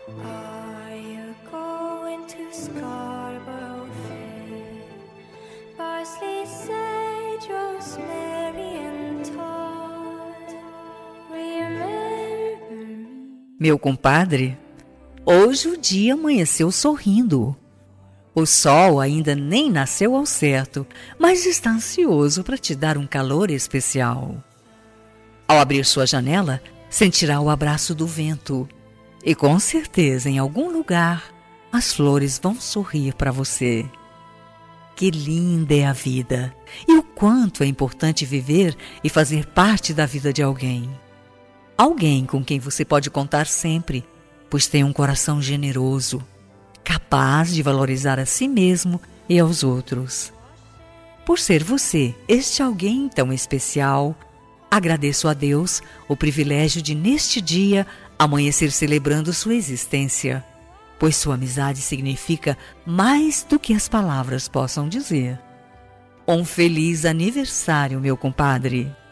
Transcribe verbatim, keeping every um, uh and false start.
Are you going to Scarborough Fair? Parsley, sage, rosemary and thyme. Remember me. Meu compadre, hoje o dia amanheceu sorrindo. O sol ainda nem nasceu ao certo, mas está ansioso para te dar um calor especial. Ao abrir sua janela, sentirá o abraço do vento. E com certeza, em algum lugar, as flores vão sorrir para você. Que linda é a vida! E o quanto é importante viver e fazer parte da vida de alguém. Alguém com quem você pode contar sempre, pois tem um coração generoso, capaz de valorizar a si mesmo e aos outros. Por ser você este alguém tão especial, agradeço a Deus o privilégio de, neste dia, amanhecer celebrando sua existência, pois sua amizade significa mais do que as palavras possam dizer. Um feliz aniversário, meu compadre!